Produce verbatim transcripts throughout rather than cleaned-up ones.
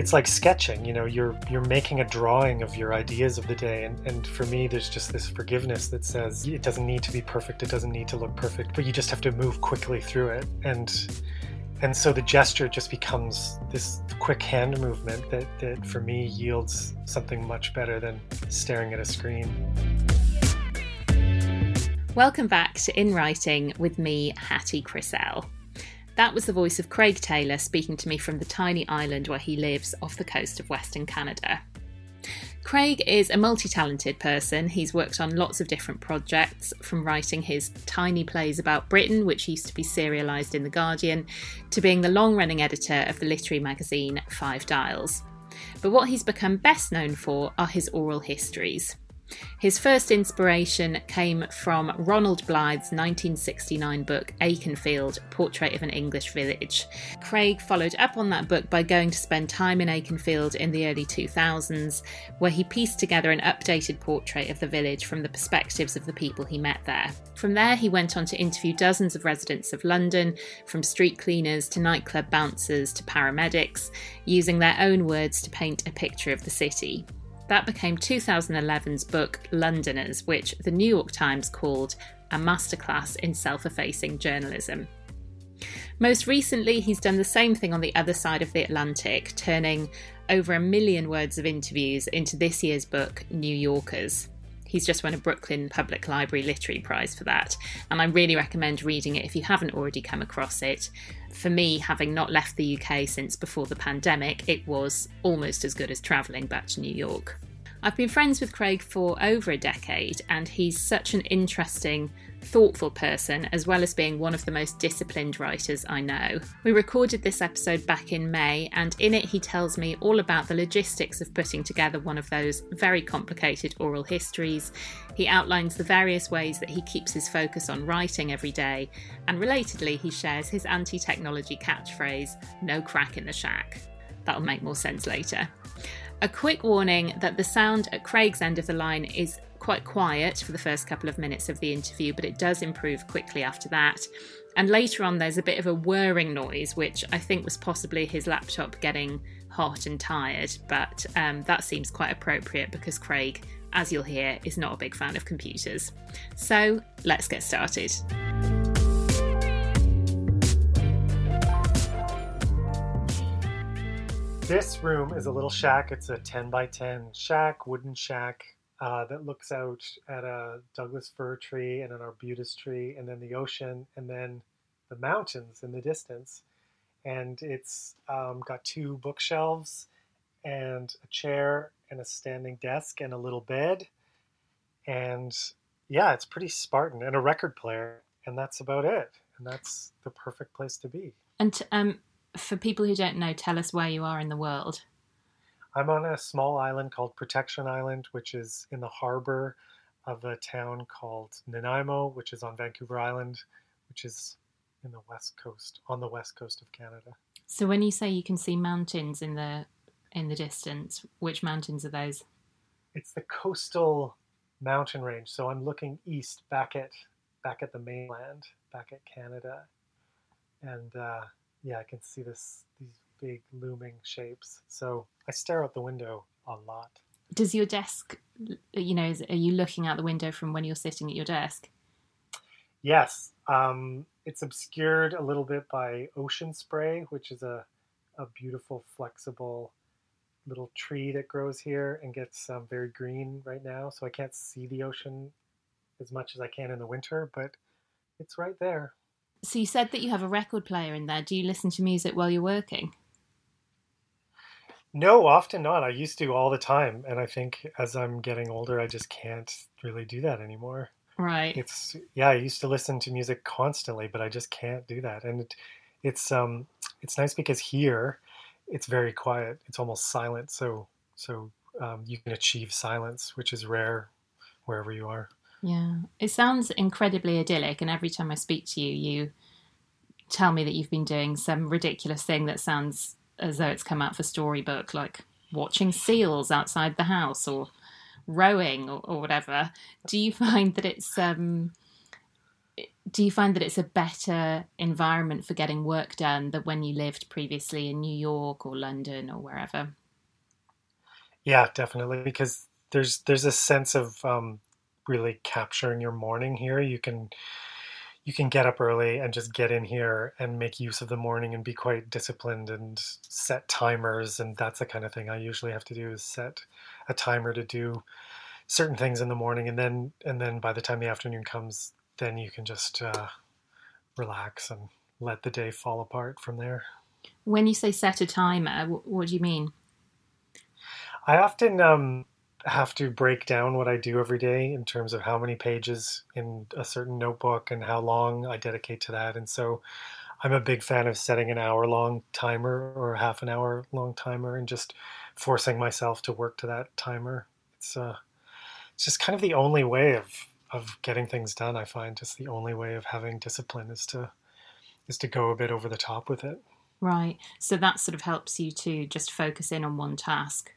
it's like sketching, you know, you're you're making a drawing of your ideas of the day. And, and for me, there's just this forgiveness that says it doesn't need to be perfect, it doesn't need to look perfect, but you just have to move quickly through it. And and so the gesture just becomes this quick hand movement that, that for me yields something much better than staring at a screen. Welcome back to In Writing with me, Hattie Crisell. That was the voice of Craig Taylor speaking to me from the tiny island where he lives off the coast of Western Canada. Craig is a multi-talented person. He's worked on lots of different projects, from writing his tiny plays about Britain, which used to be serialised in The Guardian, to being the long-running editor of the literary magazine Five Dials. But what he's become best known for are his oral histories. His first inspiration came from Ronald Blythe's nineteen sixty-nine book Aikenfield, Portrait of an English Village. Craig followed up on that book by going to spend time in Aikenfield in the early two thousands, where he pieced together an updated portrait of the village from the perspectives of the people he met there. From there, he went on to interview dozens of residents of London, from street cleaners to nightclub bouncers to paramedics, using their own words to paint a picture of the city. That became two thousand eleven's book Londoners, which the New York Times called a masterclass in self-effacing journalism. Most recently, he's done the same thing on the other side of the Atlantic, turning over a million words of interviews into this year's book, New Yorkers. He's just won a Brooklyn Public Library Literary Prize for that, and I really recommend reading it if you haven't already come across it. For me, having not left the U K since before the pandemic, it was almost as good as travelling back to New York. I've been friends with Craig for over a decade, and he's such an interesting, thoughtful person, as well as being one of the most disciplined writers I know. We recorded this episode back in May, and in it he tells me all about the logistics of putting together one of those very complicated oral histories. He outlines the various ways that he keeps his focus on writing every day, and relatedly he shares his anti-technology catchphrase, "No crack in the shack." That'll make more sense later. A quick warning that the sound at Craig's end of the line is quite quiet for the first couple of minutes of the interview, but it does improve quickly after that. And later on there's a bit of a whirring noise, which I think was possibly his laptop getting hot and tired, but um, that seems quite appropriate because Craig, as you'll hear, is not a big fan of computers. So let's get started. This room is a little shack. It's a ten by ten shack, wooden shack, uh, that looks out at a Douglas fir tree and an arbutus tree, and then the ocean, and then the mountains in the distance. And it's um, got two bookshelves and a chair and a standing desk and a little bed. And yeah, it's pretty Spartan, and a record player. And that's about it. And that's the perfect place to be. And um. For people who don't know, tell us where you are in the world. I'm on a small island called Protection Island, which is in the harbor of a town called Nanaimo, which is on Vancouver Island, which is in the west coast, on the west coast of Canada. So when you say you can see mountains in the in the distance, which mountains are those? It's the coastal mountain range. So I'm looking east, back at back at the mainland, back at Canada, and uh, yeah, I can see this these big looming shapes. So I stare out the window a lot. Does your desk, you know, is, are you looking out the window from when you're sitting at your desk? Yes. Um, it's obscured a little bit by ocean spray, which is a, a beautiful, flexible little tree that grows here and gets um, very green right now. So I can't see the ocean as much as I can in the winter, but it's right there. So you said that you have a record player in there. Do you listen to music while you're working? No, often not. I used to all the time. And I think as I'm getting older, I just can't really do that anymore. Right. It's, yeah, I used to listen to music constantly, but I just can't do that. And it, it's, um, it's nice because here it's very quiet. It's almost silent. So, so, um, you can achieve silence, which is rare wherever you are. Yeah, it sounds incredibly idyllic, and every time I speak to you, you tell me that you've been doing some ridiculous thing that sounds as though it's come out for storybook, like watching seals outside the house or rowing or, or whatever. Do you find that it's um, do you find that it's a better environment for getting work done than when you lived previously in New York or London or wherever? Yeah, definitely, because there's there's a sense of um, really capturing your morning here. You can you can get up early and just get in here and make use of the morning and be quite disciplined and set timers, and that's the kind of thing I usually have to do is set a timer to do certain things in the morning, and then and then by the time the afternoon comes, then you can just uh, relax and let the day fall apart from there. When you say set a timer, what do you mean? I often um, have to break down what I do every day in terms of how many pages in a certain notebook and how long I dedicate to that. And so I'm a big fan of setting an hour long timer or a half an hour long timer and just forcing myself to work to that timer. It's uh, it's just kind of the only way of of getting things done. I find just the only way of having discipline is to is to go a bit over the top with it. Right. So that sort of helps you to just focus in on one task.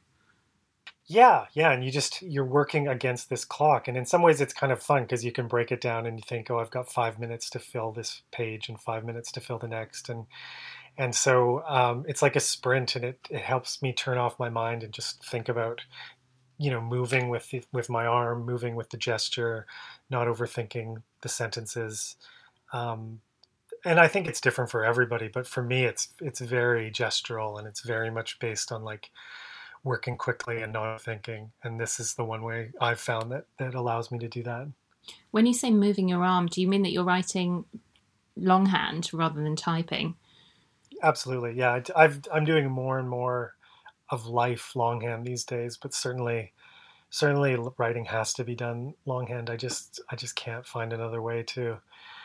Yeah, yeah, and you just you're working against this clock, and in some ways it's kind of fun because you can break it down and you think, oh, I've got five minutes to fill this page and five minutes to fill the next, and and so um, it's like a sprint, and it it helps me turn off my mind and just think about you know moving with the, with my arm, moving with the gesture, not overthinking the sentences. Um, and I think it's different for everybody, but for me, it's it's very gestural and it's very much based on like working quickly and not thinking. And this is the one way I've found that that allows me to do that. When you say moving your arm, do you mean that you're writing longhand rather than typing? Absolutely, yeah. I, I've I'm doing more and more of life longhand these days, but certainly certainly writing has to be done longhand. I just I just can't find another way to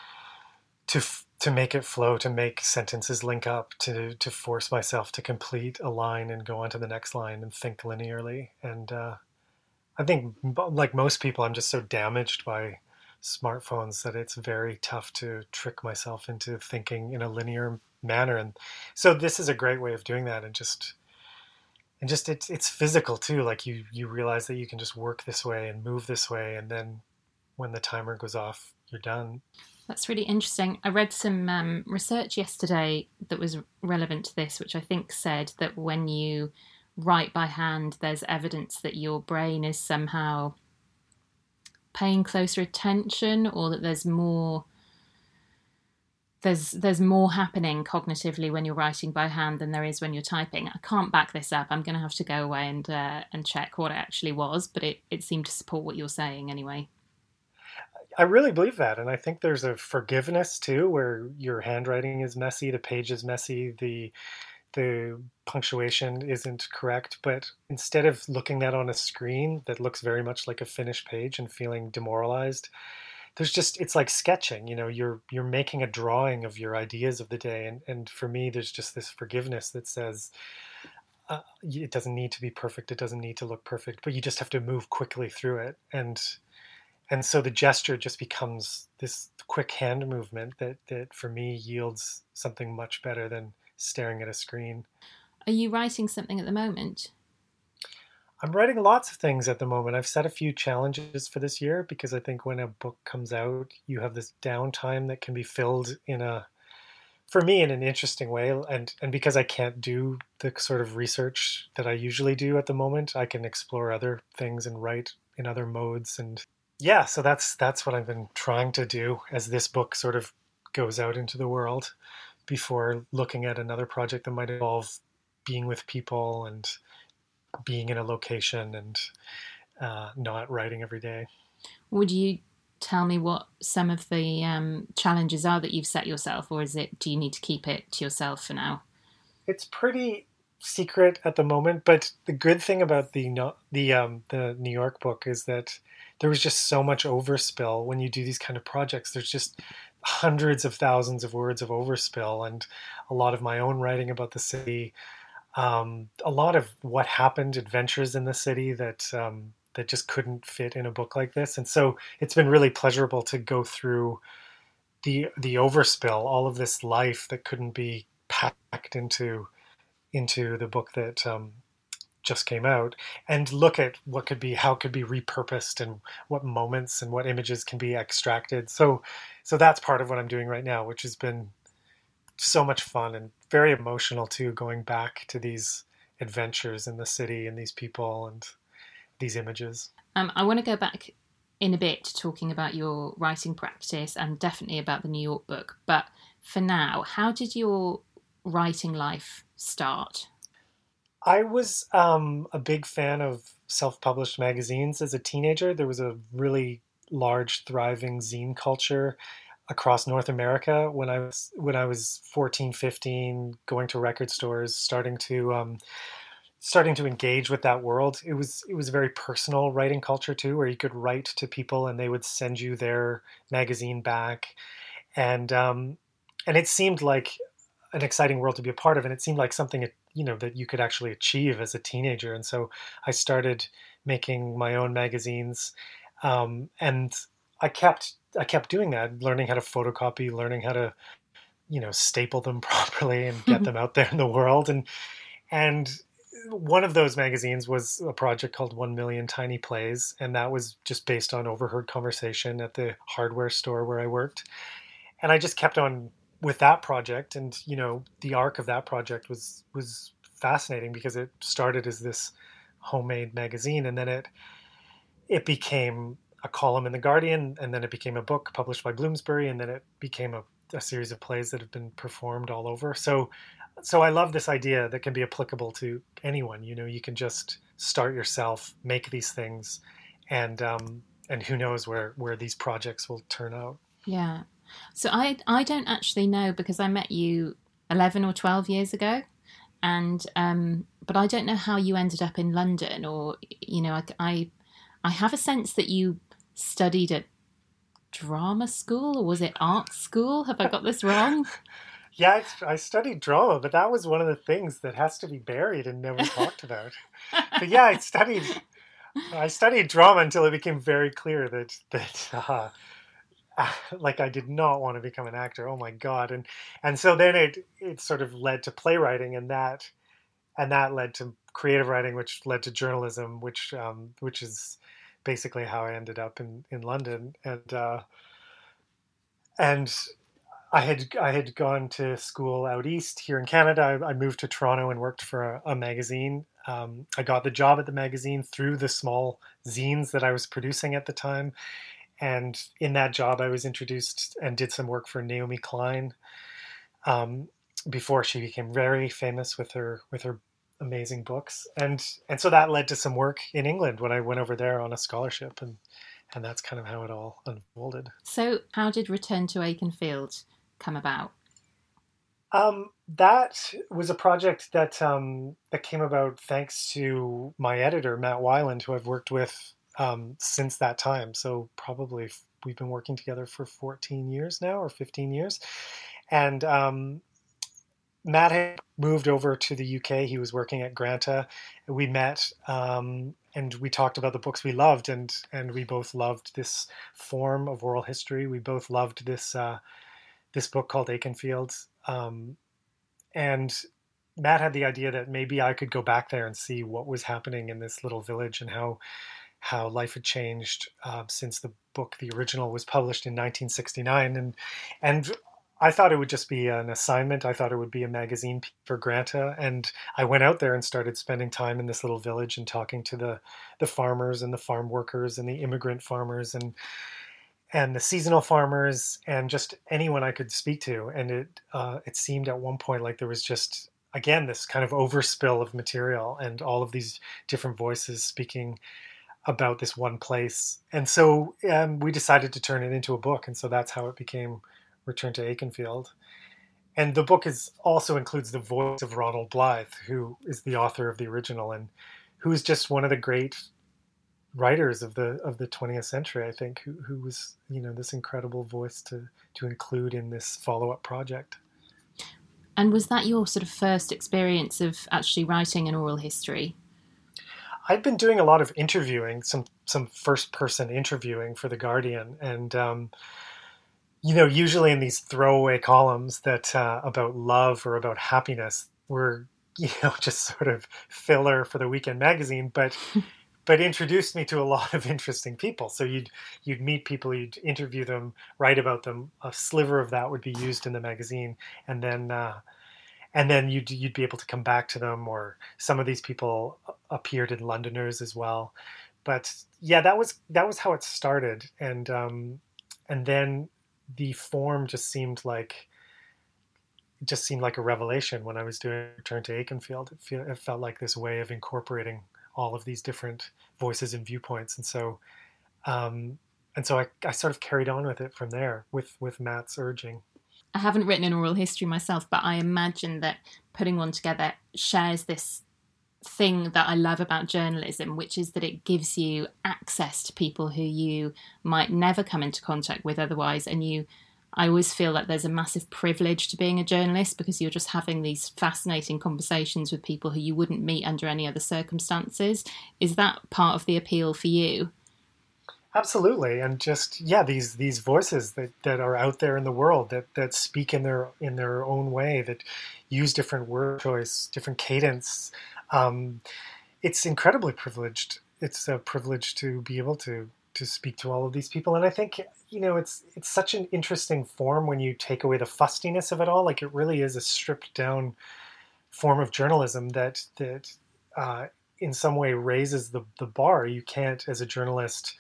to to make it flow, to make sentences link up, to to force myself to complete a line and go on to the next line and think linearly. And uh, I think, like most people, I'm just so damaged by smartphones that it's very tough to trick myself into thinking in a linear manner. And so this is a great way of doing that. And just and just it's it's physical too. Like you you realize that you can just work this way and move this way, and then when the timer goes off, you're done. That's really interesting. I read some um, research yesterday that was relevant to this, which I think said that when you write by hand, there's evidence that your brain is somehow paying closer attention, or that there's more there's there's more happening cognitively when you're writing by hand than there is when you're typing. I can't back this up. I'm going to have to go away and uh, and check what it actually was, but it, it seemed to support what you're saying anyway. I really believe that, and I think there's a forgiveness too, where your handwriting is messy, the page is messy, the the punctuation isn't correct, but instead of looking at on a screen that looks very much like a finished page and feeling demoralized, there's just it's like sketching. You know, you're you're making a drawing of your ideas of the day, and and for me, there's just this forgiveness that says. Uh, it doesn't need to be perfect. It doesn't need to look perfect, but you just have to move quickly through it, and and so the gesture just becomes this quick hand movement that that for me yields something much better than staring at a screen. Are you writing something at the moment? I'm writing lots of things at the moment. I've set a few challenges for this year because I think when a book comes out, you have this downtime that can be filled in a, for me, in an interesting way. And, and because I can't do the sort of research that I usually do at the moment, I can explore other things and write in other modes. And yeah, so that's that's what I've been trying to do as this book sort of goes out into the world before looking at another project that might involve being with people and being in a location and uh, not writing every day. Would you tell me what some of the um, challenges are that you've set yourself, or is it, do you need to keep it to yourself for now? It's pretty secret at the moment, but the good thing about the the um, the New York book is that there was just so much overspill. When you do these kind of projects, there's just hundreds of thousands of words of overspill, and a lot of my own writing about the city. Um, a lot of what happened, adventures in the city that um, that just couldn't fit in a book like this, and so it's been really pleasurable to go through the the overspill, all of this life that couldn't be packed into into the book that um, just came out, and look at what could be, how it could be repurposed, and what moments and what images can be extracted. So, so that's part of what I'm doing right now, which has been so much fun and very emotional too, going back to these adventures in the city and these people and these images. Um, I want to go back in a bit talking about your writing practice and definitely about the New York book. But for now, how did your writing life start? I was um, a big fan of self-published magazines as a teenager. There was a really large, thriving zine culture across North America when I was when I was fourteen, fifteen, going to record stores, starting to um, starting to engage with that world. It was it was a very personal writing culture too, where you could write to people and they would send you their magazine back, and um, and it seemed like an exciting world to be a part of, and it seemed like something, you know, that you could actually achieve as a teenager. And so I started making my own magazines, um, and I kept I kept doing that, learning how to photocopy, learning how to, you know, staple them properly and get them out there in the world. And and one of those magazines was a project called One Million Tiny Plays, and that was just based on overheard conversation at the hardware store where I worked. And I just kept on with that project, and you know, the arc of that project was was fascinating because it started as this homemade magazine, and then it it became a column in the Guardian, and then it became a book published by Bloomsbury, and then it became a, a series of plays that have been performed all over. So so I love this idea that can be applicable to anyone. You know, you can just start yourself, make these things, and um, and who knows where where these projects will turn out. Yeah. So I I don't actually know, because I met you eleven or twelve years ago, and um, but I don't know how you ended up in London, or you know, I I, I have a sense that you studied at drama school, or was it art school? Have I got this wrong? Yeah, I, I studied drama, but that was one of the things that has to be buried and never talked about. But yeah, I studied I studied drama until it became very clear that that. Uh, like I did not want to become an actor. Oh my God. And, and so then it, it sort of led to playwriting, and that, and that led to creative writing, which led to journalism, which, um, which is basically how I ended up in, in London. And, uh, and I had, I had gone to school out East here in Canada. I, I moved to Toronto and worked for a, a magazine. Um, I got the job at the magazine through the small zines that I was producing at the time. And in that job, I was introduced and did some work for Naomi Klein um, before she became very famous with her with her amazing books. And and so that led to some work in England when I went over there on a scholarship, and and that's kind of how it all unfolded. So how did Return to Aikenfield come about? Um, that was a project that um, that came about thanks to my editor, Matt Weiland, who I've worked with Um, since that time. So probably we've been working together for fourteen years now, or fifteen years. And um, Matt had moved over to the U K. He was working at Granta. We met um, and we talked about the books we loved, and and we both loved this form of oral history. We both loved this uh, this book called Aikenfield. Um, and Matt had the idea that maybe I could go back there and see what was happening in this little village, and how how life had changed uh, since the book, the original, was published in nineteen sixty-nine. And and I thought it would just be an assignment. I thought it would be a magazine for Granta. And I went out there and started spending time in this little village and talking to the, the farmers and the farm workers and the immigrant farmers and and the seasonal farmers and just anyone I could speak to. And it uh, it seemed at one point like there was just, again, this kind of overspill of material and all of these different voices speaking about this one place. And so um, we decided to turn it into a book. And so that's how it became Return to Aikenfield. And the book is also includes the voice of Ronald Blythe, who is the author of the original and who is just one of the great writers of the of the twentieth century, I think, who, who was, you know, this incredible voice to, to include in this follow-up project. And was that your sort of first experience of actually writing an oral history? I've been doing a lot of interviewing, some some first-person interviewing for The Guardian, and um, you know, usually in these throwaway columns that uh, about love or about happiness, we're you know, just sort of filler for the weekend magazine, but but introduced me to a lot of interesting people. So you'd you'd meet people, you'd interview them, write about them. A sliver of that would be used in the magazine, and then uh, and then you'd you'd be able to come back to them. Or some of these people appeared in Londoners as well. But yeah, that was that was how it started, and um, and then the form just seemed like it just seemed like a revelation when I was doing Return to Aikenfield. It, feel, it felt like this way of incorporating all of these different voices and viewpoints, and so um, and so I, I sort of carried on with it from there, with with Matt's urging. I haven't written an oral history myself, but I imagine that putting one together shares this thing that I love about journalism, which is that it gives you access to people who you might never come into contact with otherwise, and you I always feel like there's a massive privilege to being a journalist, because you're just having these fascinating conversations with people who you wouldn't meet under any other circumstances. Is that part of the appeal for you? Absolutely. And just, yeah, these these voices that, that are out there in the world that, that speak in their in their own way, that use different word choice, different cadence. Um, it's incredibly privileged. It's a privilege to be able to to speak to all of these people. And I think, you know, it's it's such an interesting form when you take away the fustiness of it all. Like, it really is a stripped down form of journalism that that uh, in some way raises the, the bar. You can't, as a journalist,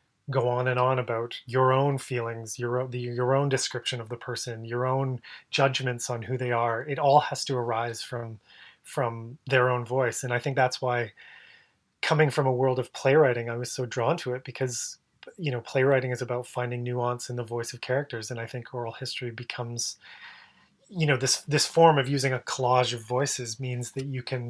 go on and on about your own feelings, your own, the, your own description of the person, your own judgments on who they are. It all has to arise from from their own voice. And I think that's why, coming from a world of playwriting, I was so drawn to it, because, you know, playwriting is about finding nuance in the voice of characters. And I think oral history becomes, you know, this, this form of using a collage of voices means that you can,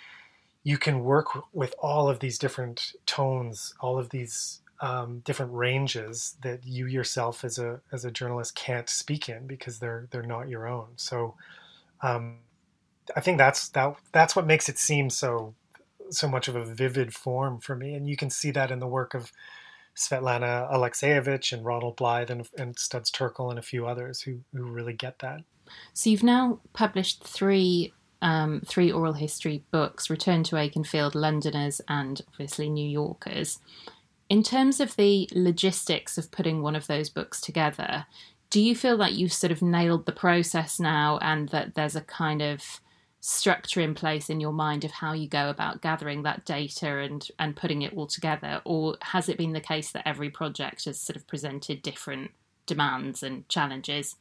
you can work with all of these different tones, all of these um, different ranges that you yourself as a, as a journalist can't speak in, because they're, they're not your own. So um, I think that's, that, that's what makes it seem so, so much of a vivid form for me. And you can see that in the work of Svetlana Alexievich and Ronald Blythe and, and Studs Terkel and a few others who, who really get that. So you've now published three um, three oral history books, Return to Aikenfield, Londoners, and obviously New Yorkers. In terms of the logistics of putting one of those books together, do you feel like you've sort of nailed the process now, and that there's a kind of structure in place in your mind of how you go about gathering that data and, and putting it all together? Or has it been the case that every project has sort of presented different demands and challenges?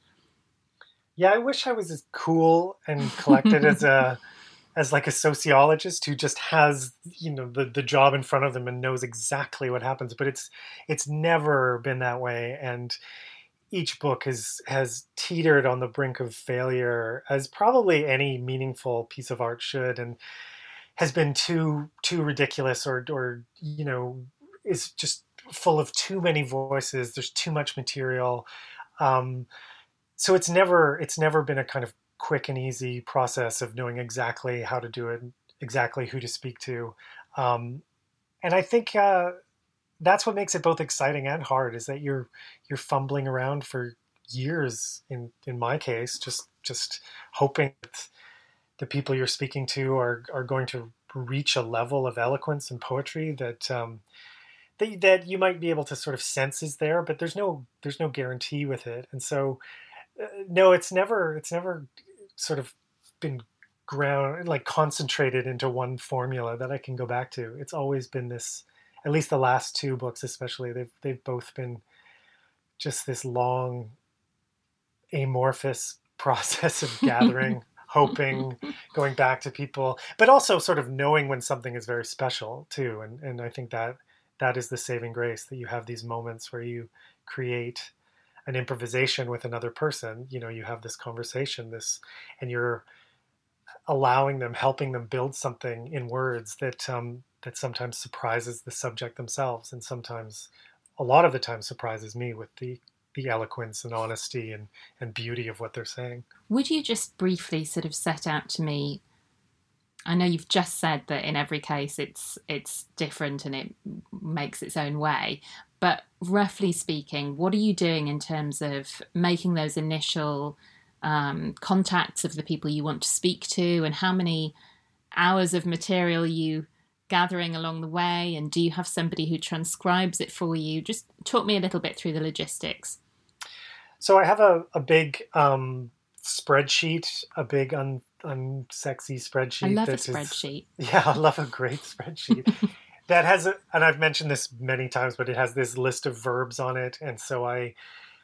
Yeah, I wish I was as cool and collected as a as like a sociologist who just has, you know, the, the job in front of them and knows exactly what happens. But it's it's never been that way. And each book has has teetered on the brink of failure, as probably any meaningful piece of art should, and has been too too ridiculous, or or you know, is just full of too many voices. There's too much material, um, so it's never it's never been a kind of quick and easy process of knowing exactly how to do it, exactly who to speak to, um, and I think. Uh, That's what makes it both exciting and hard, is that you're you're fumbling around for years, in, in my case, just just hoping that the people you're speaking to are, are going to reach a level of eloquence and poetry that um, that that you might be able to sort of sense is there, but there's no there's no guarantee with it. And so uh, no, it's never it's never sort of been ground like concentrated into one formula that I can go back to. It's always been this. At least the last two books, especially, they've they've both been just this long, amorphous process of gathering, hoping, going back to people, but also sort of knowing when something is very special too. And and I think that that is the saving grace, that you have these moments where you create an improvisation with another person. You know, you have this conversation, this, and you're allowing them, helping them build something in words that. Um, that sometimes surprises the subject themselves, and sometimes, a lot of the time, surprises me with the, the eloquence and honesty and, and beauty of what they're saying. Would you just briefly sort of set out to me, I know you've just said that in every case it's it's different and it makes its own way, but roughly speaking, what are you doing in terms of making those initial um, contacts of the people you want to speak to, and how many hours of material you gathering along the way, and do you have somebody who transcribes it for you? Just talk me a little bit through the logistics. So I have a, a big um, spreadsheet, a big un, unsexy spreadsheet. I love a that is- spreadsheet. yeah, I love a great spreadsheet. That has, a, and I've mentioned this many times, but it has this list of verbs on it, and so I,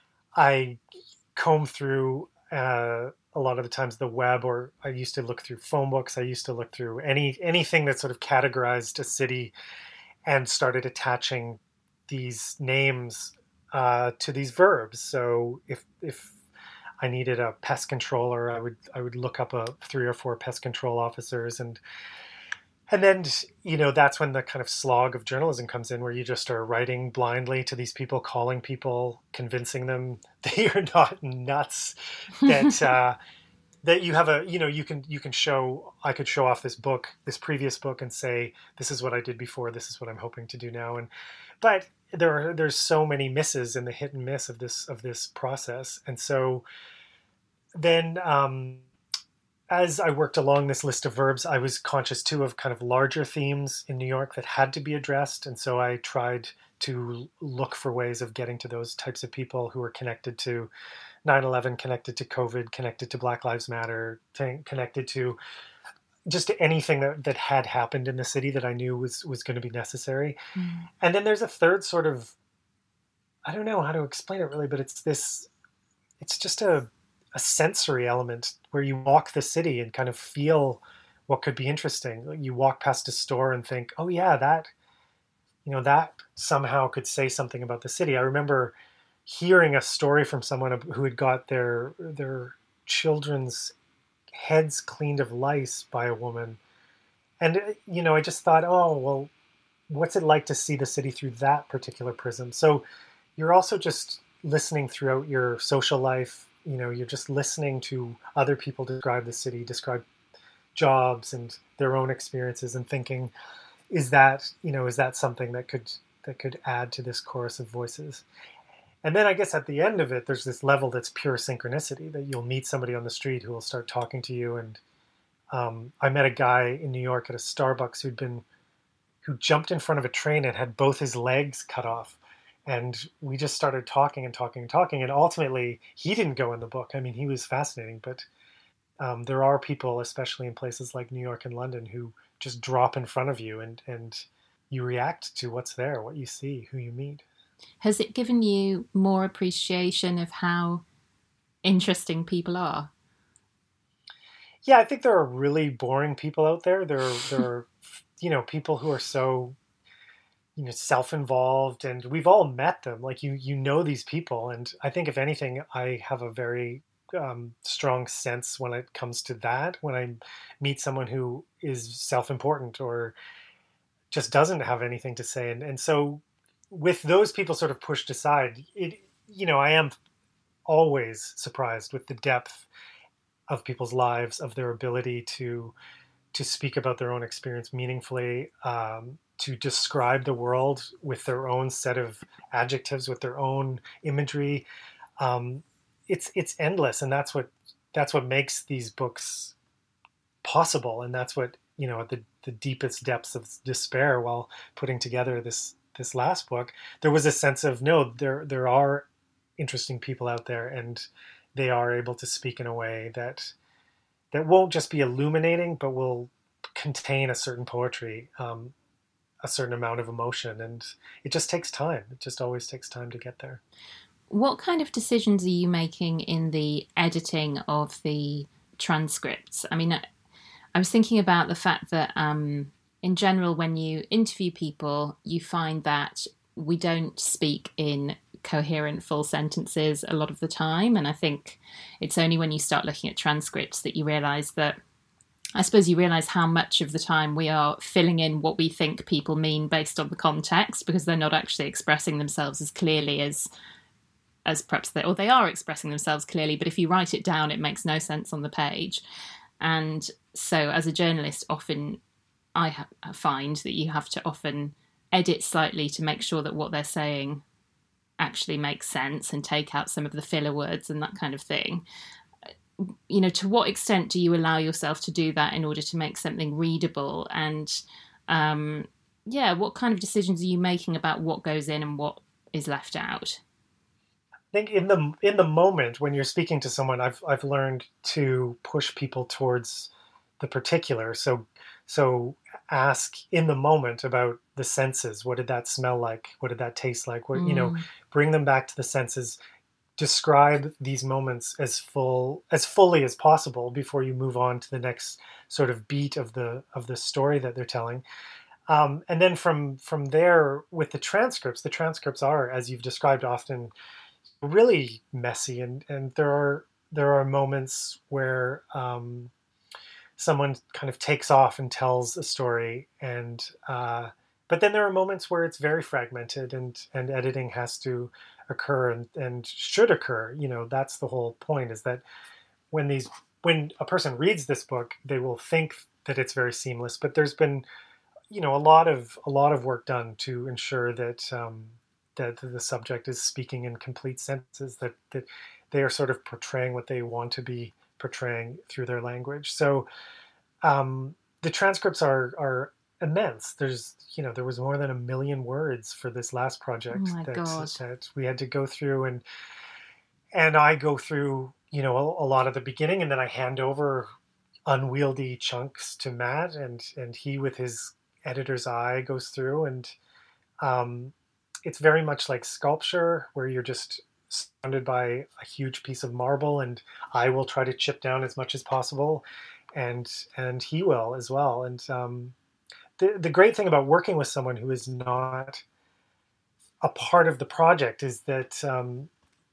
I comb through uh, a lot of the times the web, or I used to look through phone books. I used to look through any anything that sort of categorized a city, and started attaching these names uh, to these verbs. So if if I needed a pest controller, I would I would look up a three or four pest control officers, and and then, you know, that's when the kind of slog of journalism comes in, where you just are writing blindly to these people, calling people, convincing them that you're not nuts, that uh, that you have a, you know, you can you can show, I could show off this book, this previous book, and say, this is what I did before, this is what I'm hoping to do now. And but there are there's so many misses in the hit and miss of this of this process, and so then. Um, As I worked along this list of verbs, I was conscious too of kind of larger themes in New York that had to be addressed. And so I tried to look for ways of getting to those types of people who were connected to nine eleven, connected to COVID, connected to Black Lives Matter, connected to just anything that, that had happened in the city that I knew was, was going to be necessary. Mm. And then there's a third sort of, I don't know how to explain it really, but it's this, it's just a, a sensory element where you walk the city and kind of feel what could be interesting. You walk past a store and think, oh yeah, that, you know, that somehow could say something about the city. I remember hearing a story from someone who had got their, their children's heads cleaned of lice by a woman. And, you know, I just thought, oh, well, what's it like to see the city through that particular prism? So you're also just listening throughout your social life. You know, you're just listening to other people describe the city, describe jobs and their own experiences, and thinking, is that, you know, is that something that could that could add to this chorus of voices? And then I guess at the end of it, there's this level that's pure synchronicity, that you'll meet somebody on the street who will start talking to you. And um, I met a guy in New York at a Starbucks who'd been who jumped in front of a train and had both his legs cut off. And we just started talking and talking and talking. And ultimately, he didn't go in the book. I mean, he was fascinating. But um, there are people, especially in places like New York and London, who just drop in front of you and, and you react to what's there, what you see, who you meet. Has it given you more appreciation of how interesting people are? Yeah, I think there are really boring people out there. There are, there are you know, people who are so... you know, self-involved, and we've all met them. Like you, you know these people, and I think if anything, I have a very um, strong sense when it comes to that. When I meet someone who is self-important or just doesn't have anything to say, and and so with those people sort of pushed aside, it, you know, I am always surprised with the depth of people's lives, of their ability to to speak about their own experience meaningfully. Um, to describe the world with their own set of adjectives, with their own imagery. Um, it's it's endless, and that's what that's what makes these books possible, and that's what, you know, at the, the deepest depths of despair while putting together this this last book, there was a sense of, no, there there are interesting people out there, and they are able to speak in a way that that won't just be illuminating, but will contain a certain poetry, um, a certain amount of emotion, and it just takes time. It just always takes time to get there. What kind of decisions are you making in the editing of the transcripts? I mean, I was thinking about the fact that um, in general, when you interview people, you find that we don't speak in coherent full sentences a lot of the time. And I think it's only when you start looking at transcripts that you realise that I suppose you realise how much of the time we are filling in what we think people mean based on the context, because they're not actually expressing themselves as clearly as as perhaps they, or they are expressing themselves clearly, but if you write it down, it makes no sense on the page. And so as a journalist, often I ha- find that you have to often edit slightly to make sure that what they're saying actually makes sense and take out some of the filler words and that kind of thing. you know, to what extent do you allow yourself to do that in order to make something readable? And um, yeah, what kind of decisions are you making about what goes in and what is left out? I think in the in the moment when you're speaking to someone, I've I've learned to push people towards the particular. So so ask in the moment about the senses. What did that smell like? What did that taste like? What, you know, Mm. bring them back to the senses. Describe these moments as full as fully as possible before you move on to the next sort of beat of the of the story that they're telling. Um, and then from from there with the transcripts, the transcripts are, as you've described, often really messy, and and there are there are moments where um, someone kind of takes off and tells a story, and uh, but then there are moments where it's very fragmented, and and editing has to occur and, and should occur. You know, that's the whole point, is that when these when a person reads this book, they will think that it's very seamless, but there's been, you know, a lot of a lot of work done to ensure that um, that the subject is speaking in complete sentences, that that they are sort of portraying what they want to be portraying through their language. So um, the transcripts are are immense. There's, you know, there was more than a million words for this last project Oh my that God. that we had to go through, and and I go through, you know, a, a lot of the beginning, and then I hand over unwieldy chunks to Matt, and and he with his editor's eye goes through, and um, it's very much like sculpture, where you're just surrounded by a huge piece of marble, and I will try to chip down as much as possible, and and he will as well. And um, the the great thing about working with someone who is not a part of the project is that um,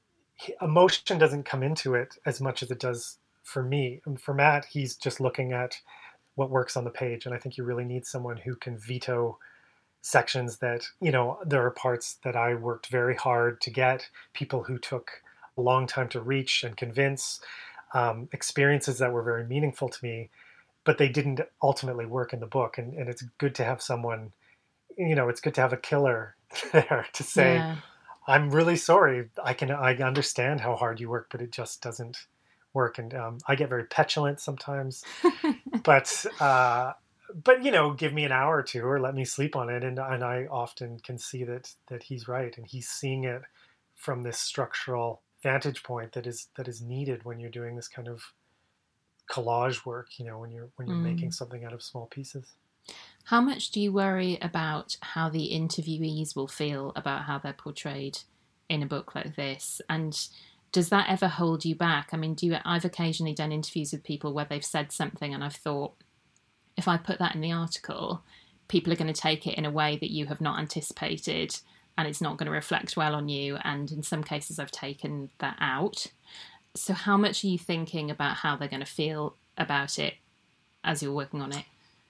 emotion doesn't come into it as much as it does for me. And for Matt, he's just looking at what works on the page, and I think you really need someone who can veto sections that, you know, there are parts that I worked very hard to get, people who took a long time to reach and convince, um, experiences that were very meaningful to me, but they didn't ultimately work in the book. And, and it's good to have someone, you know, it's good to have a killer there to say, Yeah. I'm really sorry. I can, I understand how hard you work, but it just doesn't work. And um, I get very petulant sometimes, but, uh, but, you know, give me an hour or two, or let me sleep on it. And, and I often can see that, that he's right. And he's seeing it from this structural vantage point that is, that is needed when you're doing this kind of collage work, you know, when you're, when you're mm. making something out of small pieces. How much do you worry about how the interviewees will feel about how they're portrayed in a book like this? And does that ever hold you back? I mean, do you, I've occasionally done interviews with people where they've said something and I've thought, if I put that in the article, people are going to take it in a way that you have not anticipated, and it's not going to reflect well on you. And in some cases, I've taken that out. So how much are you thinking about how they're going to feel about it as you're working on it?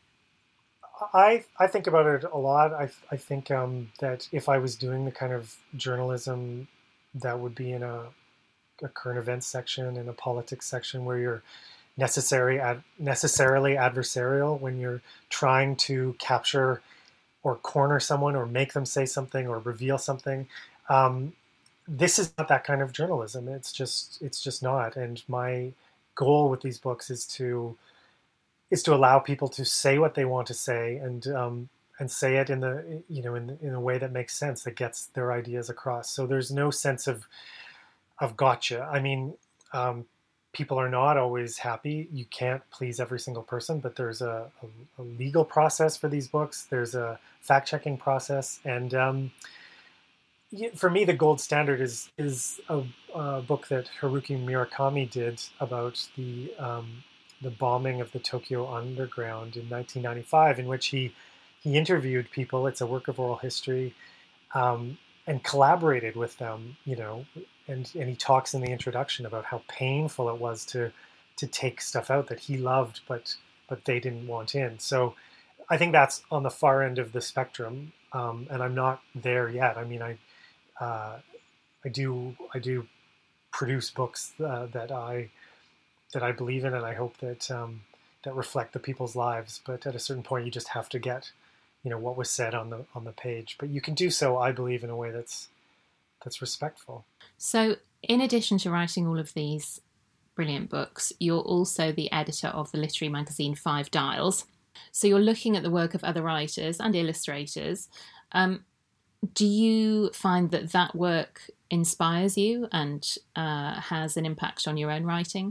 I I think about it a lot. I I think um, that if I was doing the kind of journalism that would be in a, a current events section, in a politics section, where you're necessary ad, necessarily adversarial, when you're trying to capture or corner someone or make them say something or reveal something, um, this is not that kind of journalism. It's just it's just not. And my goal with these books is to is to allow people to say what they want to say, and um, and say it in the you know in in a way that makes sense, that gets their ideas across. So there's no sense of of gotcha. I mean, um, people are not always happy. You can't please every single person, but there's a, a, a legal process for these books. There's a fact-checking process, and um, for me, the gold standard is is a, a book that Haruki Murakami did about the um, the bombing of the Tokyo Underground in nineteen ninety-five, in which he he interviewed people. It's a work of oral history, um, and collaborated with them. You know, and and he talks in the introduction about how painful it was to to take stuff out that he loved, but but they didn't want in. So I think that's on the far end of the spectrum, um, and I'm not there yet. I mean, I uh, I do I do produce books uh, that I. that I believe in, and I hope that um, that reflect the people's lives. But at a certain point, you just have to get, you know, what was said on the on the page. But you can do so, I believe, in a way that's that's respectful. So, in addition to writing all of these brilliant books. You're also the editor of the literary magazine Five Dials. So you're looking at the work of other writers and illustrators. Um, do you find that that work inspires you and uh, has an impact on your own writing?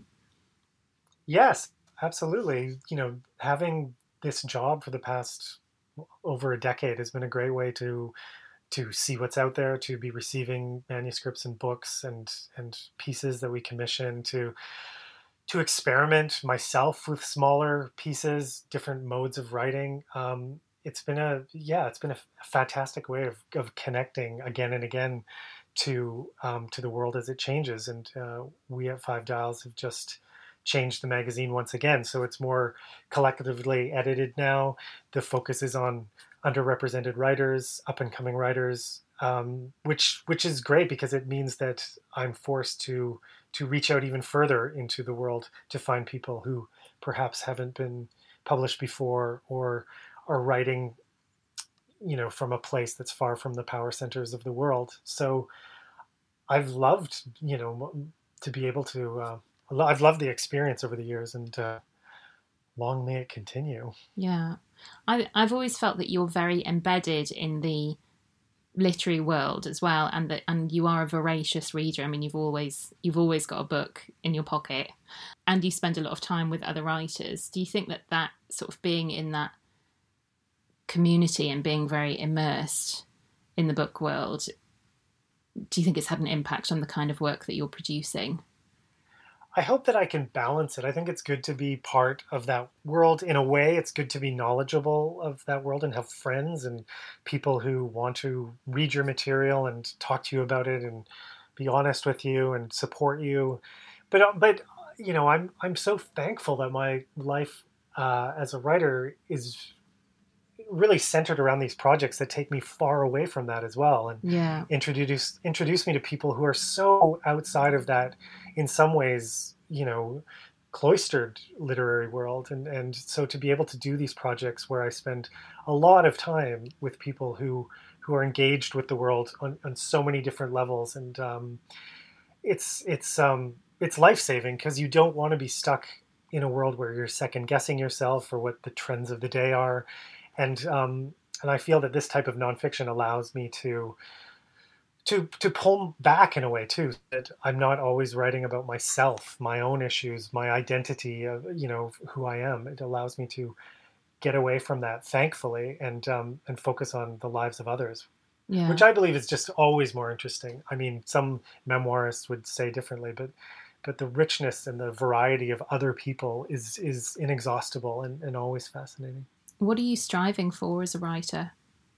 Yes, absolutely. You know, having this job for the past over a decade has been a great way to to see what's out there, to be receiving manuscripts and books and and pieces that we commission, to to experiment myself with smaller pieces, different modes of writing. Um, it's been a yeah, it's been a fantastic way of, of connecting again and again to um, to the world as it changes. And uh, we at Five Dials have just changed the magazine once again, so it's more collectively edited now. The focus is on underrepresented writers, up and coming writers, um, which which is great because it means that I'm forced to to reach out even further into the world to find people who perhaps haven't been published before or are writing, you know, from a place that's far from the power centers of the world. So I've loved, you know, to be able to. Uh, I've loved the experience over the years, and uh, long may it continue. Yeah, I, I've always felt that you're very embedded in the literary world as well, and that and you are a voracious reader. I mean, you've always you've always got a book in your pocket, and you spend a lot of time with other writers. Do you think that that sort of being in that community and being very immersed in the book world, do you think it's had an impact on the kind of work that you're producing? I hope that I can balance it. I think it's good to be part of that world in a way. It's good to be knowledgeable of that world and have friends and people who want to read your material and talk to you about it and be honest with you and support you. But but you know, I'm I'm so thankful that my life uh, as a writer is really centered around these projects that take me far away from that as well, and yeah. introduce introduce me to people who are so outside of that, in some ways, you know, cloistered literary world. And and so to be able to do these projects where I spend a lot of time with people who who are engaged with the world on, on so many different levels, and um, it's it's um, it's life-saving because you don't want to be stuck in a world where you're second guessing yourself or what the trends of the day are. And um, and I feel that this type of nonfiction allows me to to to pull back in a way too. That I'm not always writing about myself, my own issues, my identity of, you know, who I am. It allows me to get away from that, thankfully, and um, and focus on the lives of others, Yeah. which I believe is just always more interesting. I mean, some memoirists would say differently, but but the richness and the variety of other people is is inexhaustible and, and always fascinating. What are you striving for as a writer?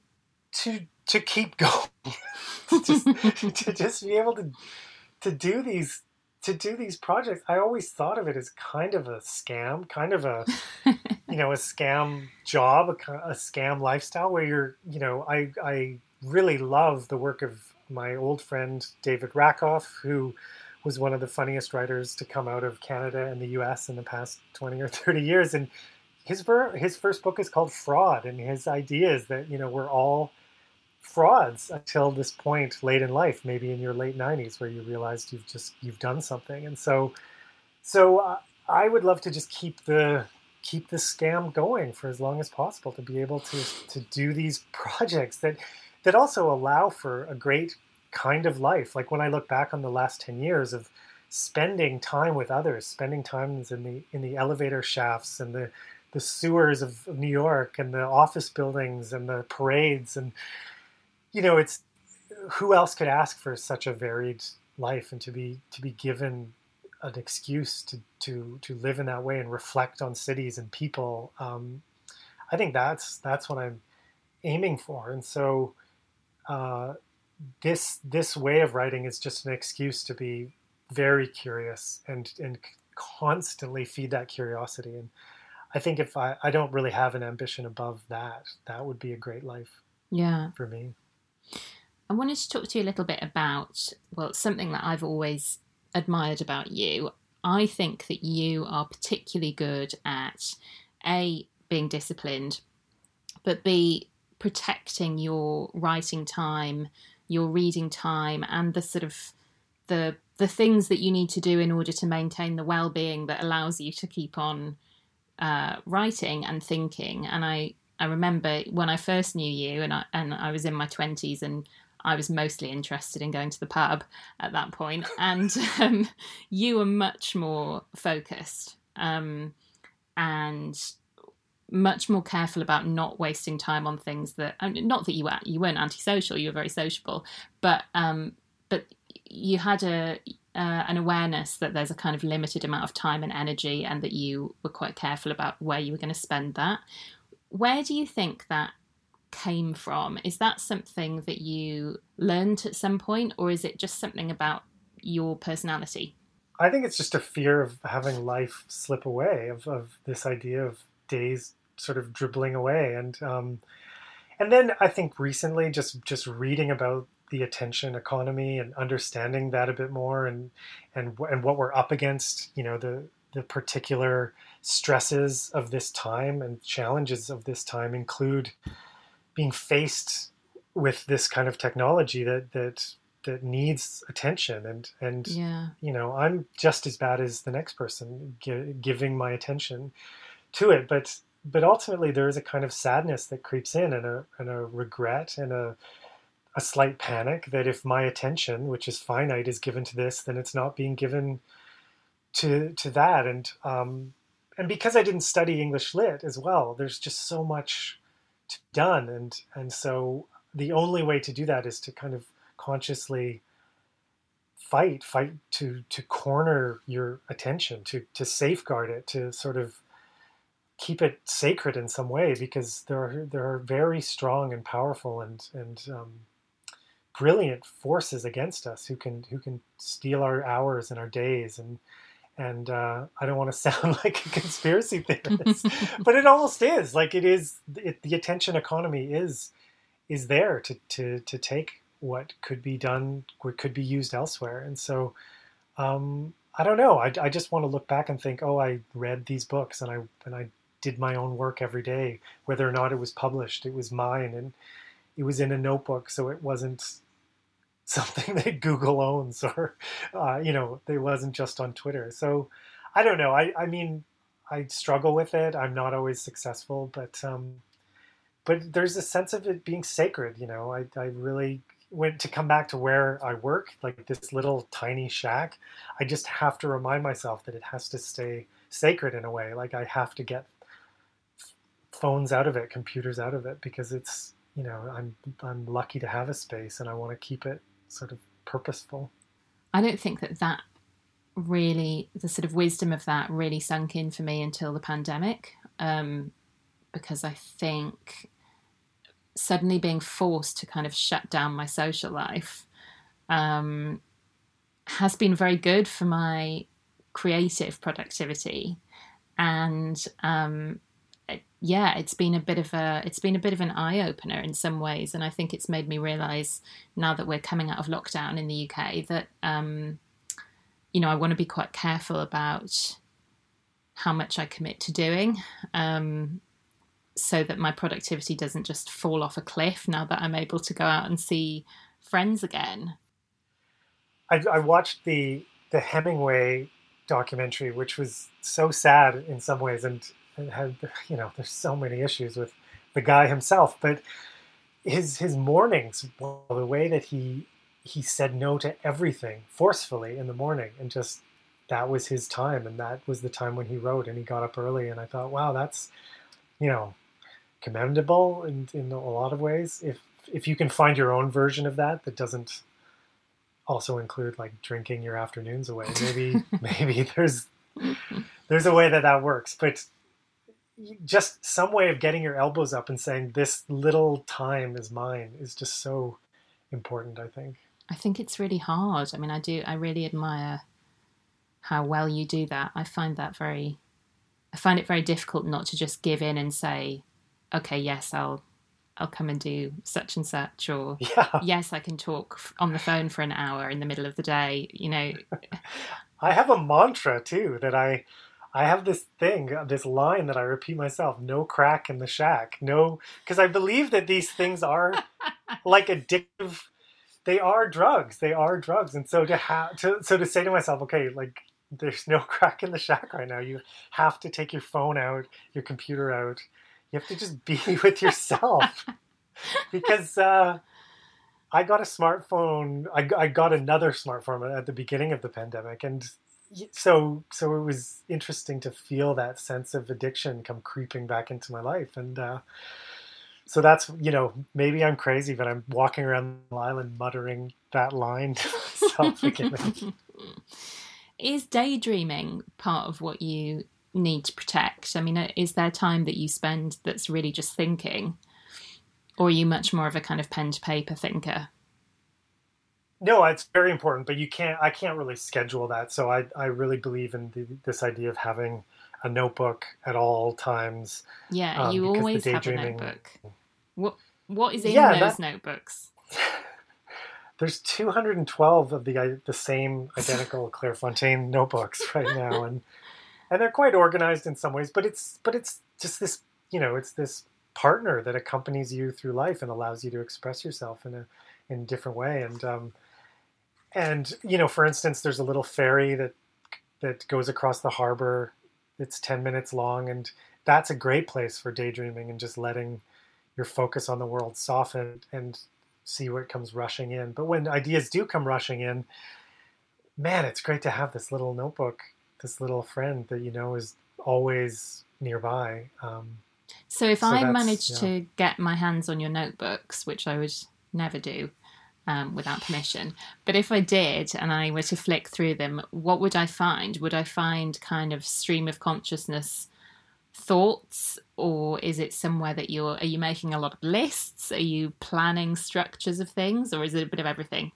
To to keep going, to, just, to just be able to to do these to do these projects. I always thought of it as kind of a scam, kind of a you know a scam job, a, a scam lifestyle where you're you know I I really love the work of my old friend David Rakoff, who was one of the funniest writers to come out of Canada and the U S in the past twenty or thirty years, and His ver- his first book is called Fraud, and his idea is that, you know, we're all frauds until this point late in life, maybe in your late nineties, where you realized you've just you've done something. And so, so uh, I would love to just keep the keep the scam going for as long as possible, to be able to to do these projects that that also allow for a great kind of life. Like when I look back on the last ten years of spending time with others, spending times in the in the elevator shafts and the the sewers of, of New York and the office buildings and the parades. And, you know, it's, who else could ask for such a varied life, and to be, to be given an excuse to, to, to live in that way and reflect on cities and people. Um, I think that's, that's what I'm aiming for. And so, uh, this, this way of writing is just an excuse to be very curious and, and constantly feed that curiosity. And I think if I, I don't really have an ambition above that, that would be a great life. Yeah. For me. I wanted to talk to you a little bit about, well, something that I've always admired about you. I think that you are particularly good at A, being disciplined, but B, protecting your writing time, your reading time, and the sort of the the things that you need to do in order to maintain the well-being that allows you to keep on uh, writing and thinking. And I, I remember when I first knew you, and I, and I was in my twenties, and I was mostly interested in going to the pub at that point, and um, you were much more focused um, and much more careful about not wasting time on things that, I mean, not that you were, you weren't antisocial, you were very sociable, but um, but you had a uh, an awareness that there's a kind of limited amount of time and energy, and that you were quite careful about where you were going to spend that. Where do you think that came from? Is that something that you learned at some point, or is it just something about your personality? I think it's just a fear of having life slip away, of, of this idea of days sort of dribbling away. And um, and then I think recently just just reading about the attention economy and understanding that a bit more, and and and what we're up against, you know, the the particular stresses of this time and challenges of this time include being faced with this kind of technology that that that needs attention, and and yeah. you know, I'm just as bad as the next person gi- giving my attention to it, but but ultimately there is a kind of sadness that creeps in, and a and a regret, and a a slight panic that if my attention, which is finite, is given to this, then it's not being given to to that. And um and because I didn't study English Lit as well, there's just so much to be done, and and so the only way to do that is to kind of consciously fight fight to to corner your attention, to to safeguard it, to sort of keep it sacred in some way, because there are there are very strong and powerful and and um, brilliant forces against us who can who can steal our hours and our days. And and uh, I don't want to sound like a conspiracy theorist, but it almost is. Like, it is it, the attention economy is is there to to to take what could be done, what could be used elsewhere. And so um, I don't know. I, I just want to look back and think, oh, I read these books, and I and I did my own work every day, whether or not it was published. It was mine, and it was in a notebook, so it wasn't something that Google owns, or uh, you know, it wasn't just on Twitter. So I don't know. I, I mean, I struggle with it. I'm not always successful, but um, but there's a sense of it being sacred. You know, I I really went to come back to where I work, like this little tiny shack. I just have to remind myself that it has to stay sacred in a way. Like, I have to get phones out of it, computers out of it, because it's, you know, I'm I'm lucky to have a space, and I want to keep it sort of purposeful. I don't think that that really, the sort of wisdom of that really sunk in for me until the pandemic, um, because I think suddenly being forced to kind of shut down my social life um, has been very good for my creative productivity. And um, yeah, it's been a bit of a it's been a bit of an eye opener in some ways, and I think it's made me realise, now that we're coming out of lockdown in the U K, that um, you know, I want to be quite careful about how much I commit to doing, um, so that my productivity doesn't just fall off a cliff now that I'm able to go out and see friends again. I, I watched the the Hemingway documentary, which was so sad in some ways, and it had, you know, there's so many issues with the guy himself, but his his mornings, well, the way that he he said no to everything forcefully in the morning, and just, that was his time, and that was the time when he wrote, and he got up early. And I thought, wow, that's, you know, commendable in, in a lot of ways. If if you can find your own version of that that doesn't also include like drinking your afternoons away, maybe maybe there's there's a way that that works. But just some way of getting your elbows up and saying, this little time is mine, is just so important, I think. I think it's really hard. I mean, I do, I really admire how well you do that. I find that very, I find it very difficult not to just give in and say, okay, yes, I'll, I'll come and do such and such, or yeah. yes, I can talk on the phone for an hour in the middle of the day, you know. I have a mantra too, that I, I have this thing, this line that I repeat myself: no crack in the shack. No, because I believe that these things are like addictive. they are drugs. They are drugs. And so to have to so to say to myself, okay, like there's no crack in the shack right now. You have to take your phone out, your computer out. You have to just be with yourself. Because uh, I got a smartphone. I, I got another smartphone at the beginning of the pandemic, and so so it was interesting to feel that sense of addiction come creeping back into my life. And uh, so that's, you know, maybe I'm crazy, but I'm walking around the island muttering that line to myself again. Is daydreaming part of what you need to protect? I mean, is there time that you spend that's really just thinking? Or are you much more of a kind of pen to paper thinker? No, it's very important, but you can't, I can't really schedule that. So I, I really believe in the, this idea of having a notebook at all times. Yeah, um, you always have a notebook. What, what is in yeah, those that, notebooks? There's two hundred twelve of the the same identical Clairefontaine notebooks right now. And and they're quite organized in some ways, but it's but it's just this, you know, it's this partner that accompanies you through life and allows you to express yourself in a in a different way. And um, and you know, for instance, there's a little ferry that that goes across the harbor. It's ten minutes long, and that's a great place for daydreaming and just letting your focus on the world soften and see what comes rushing in. But when ideas do come rushing in, man, it's great to have this little notebook, this little friend that you know is always nearby. Um, so if so I managed yeah. to get my hands on your notebooks, which I would never do um, without permission, but if I did and I were to flick through them, what would I find? Would I find kind of stream of consciousness thoughts, or is it somewhere that you're, are you making a lot of lists? Are you planning structures of things, or is it a bit of everything?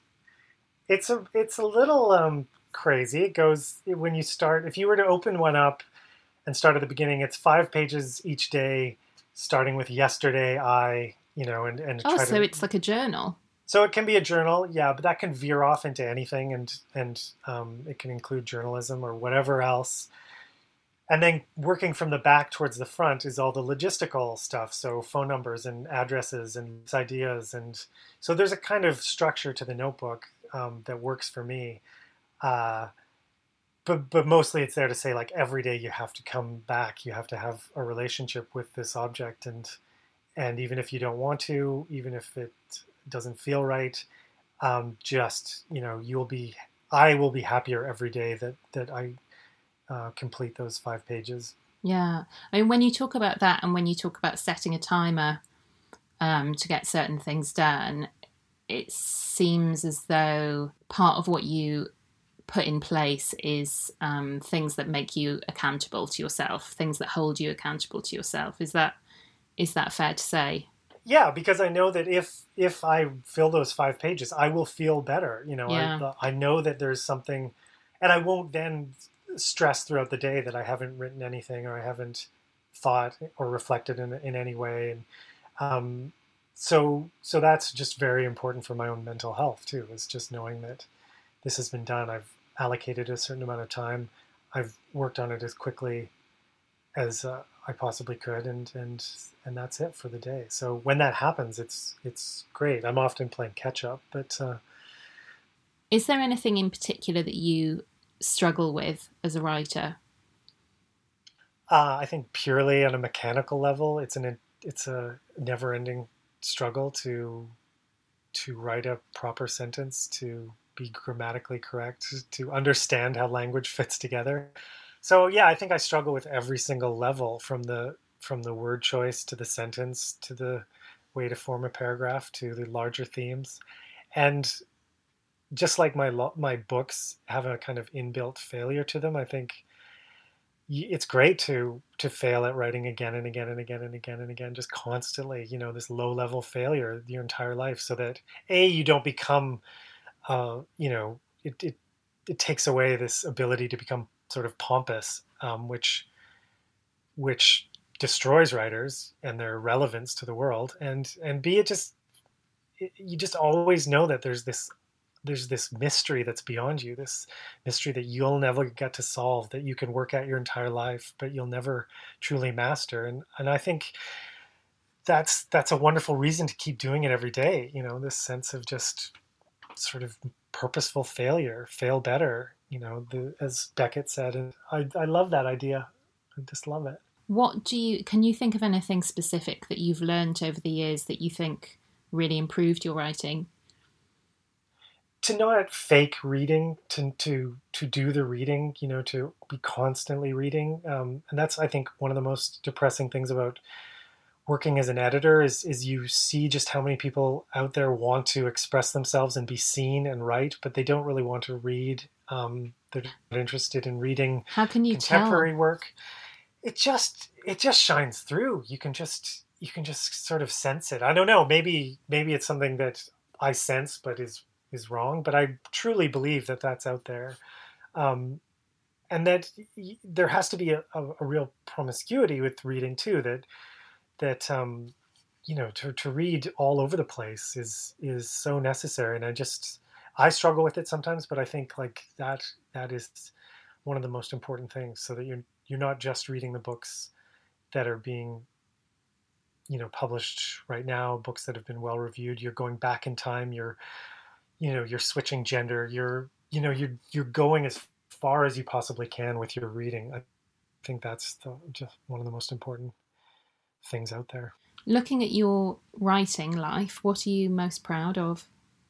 It's a, it's a little um, crazy. It goes, when you start, if you were to open one up and start at the beginning, it's five pages each day, starting with yesterday, I, you know, and, and oh, try so to, it's like a journal. So it can be a journal, yeah, but that can veer off into anything, and, and um, it can include journalism or whatever else. And then working from the back towards the front is all the logistical stuff. So phone numbers and addresses and ideas. And so there's a kind of structure to the notebook um, that works for me. Uh, but but mostly it's there to say, like, every day you have to come back. You have to have a relationship with this object. And and even if you don't want to, even if it doesn't feel right, um, just, you know, you'll be, I will be happier every day that, that I... Uh, complete those five pages. Yeah. I mean, when you talk about that and when you talk about setting a timer um, to get certain things done, it seems as though part of what you put in place is um, things that make you accountable to yourself, things that hold you accountable to yourself. Is that is that fair to say? Yeah, because I know that if if I fill those five pages, I will feel better. You know, yeah. I, I know that there's something, and I won't then stress throughout the day that I haven't written anything or I haven't thought or reflected in in any way. And um, so so that's just very important for my own mental health too, is just knowing that this has been done. I've allocated a certain amount of time. I've worked on it as quickly as uh, I possibly could, and and and that's it for the day. So when that happens, it's it's great. I'm often playing catch up, but uh, is there anything in particular that you struggle with as a writer? Uh, I think purely on a mechanical level, it's an it's a never-ending struggle to to write a proper sentence, to be grammatically correct, to understand how language fits together. So yeah, I think I struggle with every single level, from the from the word choice to the sentence to the way to form a paragraph to the larger themes. And just like my my books have a kind of inbuilt failure to them, I think it's great to to fail at writing again and again and again and again and again, just constantly, you know, this low level failure your entire life, so that A, you don't become, uh, you know, it, it it takes away this ability to become sort of pompous, um, which which destroys writers and their relevance to the world, and and B, it just it, you just always know that there's this there's this mystery that's beyond you, this mystery that you'll never get to solve, that you can work at your entire life, but you'll never truly master. And and I think that's that's a wonderful reason to keep doing it every day. You know, this sense of just sort of purposeful failure, fail better, you know, the, as Beckett said. And I, I love that idea. I just love it. What do you, can you think of anything specific that you've learned over the years that you think really improved your writing? To not fake reading, to to to do the reading, you know, to be constantly reading, um, and that's, I think, one of the most depressing things about working as an editor is is you see just how many people out there want to express themselves and be seen and write, but they don't really want to read. Um, they're not interested in reading. How can you contemporary tell? work? It just it just shines through. You can just you can just sort of sense it. I don't know. Maybe maybe it's something that I sense, but is. is wrong, but I truly believe that that's out there. Um, and that y- there has to be a, a, a real promiscuity with reading too, that, that, um, you know, to, to read all over the place is, is so necessary. And I just, I struggle with it sometimes, but I think like that, that is one of the most important things, so that you're, you're not just reading the books that are being, you know, published right now, books that have been well reviewed. You're going back in time. You're, you know, you're switching gender, you're, you know, you're, you're going as far as you possibly can with your reading. I think that's the, just one of the most important things out there. Looking at your writing life, what are you most proud of?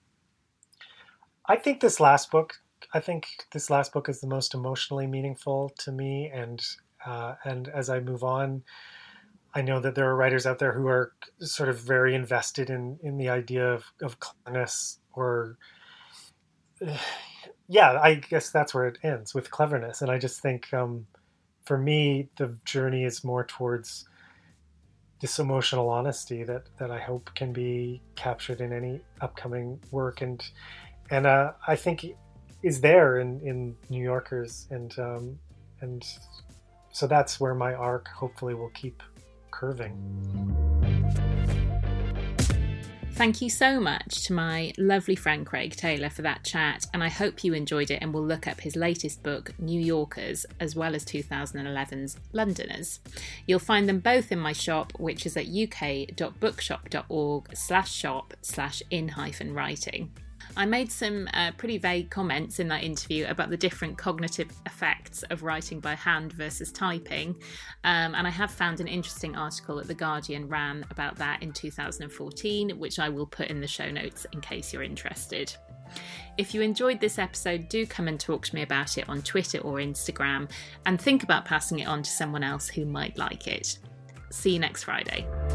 I think this last book, I think this last book is the most emotionally meaningful to me. And, uh, and as I move on, I know that there are writers out there who are sort of very invested in, in the idea of, of cleverness, or yeah, I guess that's where it ends, with cleverness. And I just think, um, for me, the journey is more towards this emotional honesty that, that I hope can be captured in any upcoming work. And, and, uh, I think is there in, in New Yorkers. And, um, and so that's where my arc hopefully will keep curving. Thank you so much to my lovely friend Craig Taylor for that chat, and I hope you enjoyed it and will look up his latest book, New Yorkers, as well as twenty eleven's Londoners. You'll find them both in my shop, which is at uk.bookshop.org slash shop slash in hyphen writing. I made some uh, pretty vague comments in that interview about the different cognitive effects of writing by hand versus typing, um, and I have found an interesting article that The Guardian ran about that in two thousand fourteen, which I will put in the show notes in case you're interested. If you enjoyed this episode, do come and talk to me about it on Twitter or Instagram, and think about passing it on to someone else who might like it. See you next Friday.